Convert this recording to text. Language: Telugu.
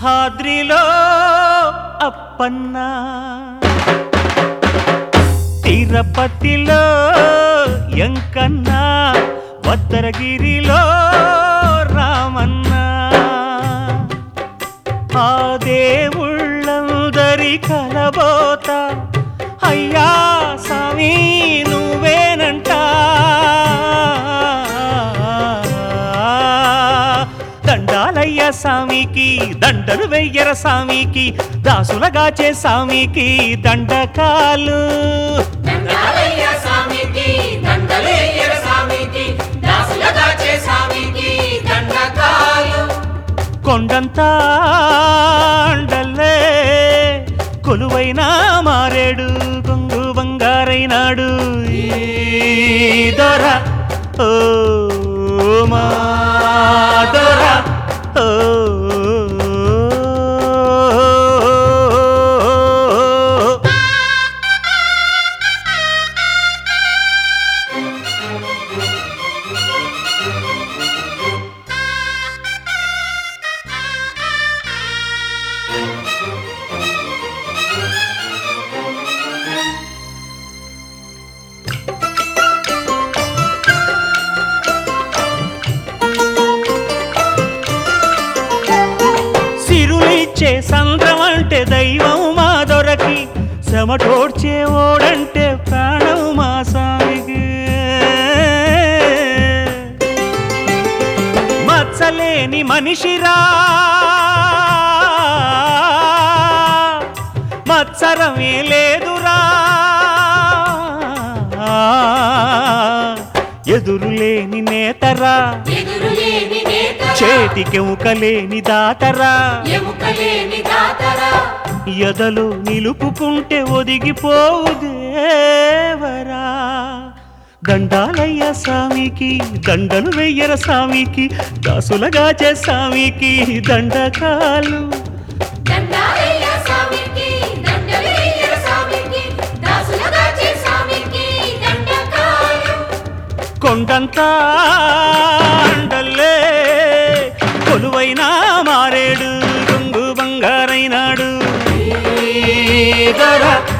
సింహాద్రిలో అప్పన్న, తిరుపతిలో ఎంకన్న, భద్రగిరిలో రామన్న. ఆ దేవుళ్ళందరి కలబోత అయ్యా స్వామి నువ్వేనంట. దండాలయ్య స్వామికి దండలు వెయ్యర స్వామికి, దాసులగాచే స్వామికి దండకాలు. కొండంతా అండల్లే కొలువైన మారేడు కొంగు బంగారైనాడు ఈ దొర ఓ మా దొర ఓ. సిరులిచ్చే సంద్రం అంటే దైవం మా దొరకి, చెమటోడ్చే ఓడంటే ప్రాణం మా స్వామికి. మచ్చలేని మనిషిరా మత్సరమే లేదురా, ఎదురులేని నేతరా చేతికెముకలేని దాతరా, ఎదలు నిలుపుకుంటే ఒదిగిపోవు దేవరా. దండాలయ్య స్వామికి దండలు వెయ్యర స్వామికి, దాసులగాచే స్వామికి దండకాలు. కొండంతా అండల్లే కొలువైన మారేడు కొంగు బంగారైనాడు ఈ దొర.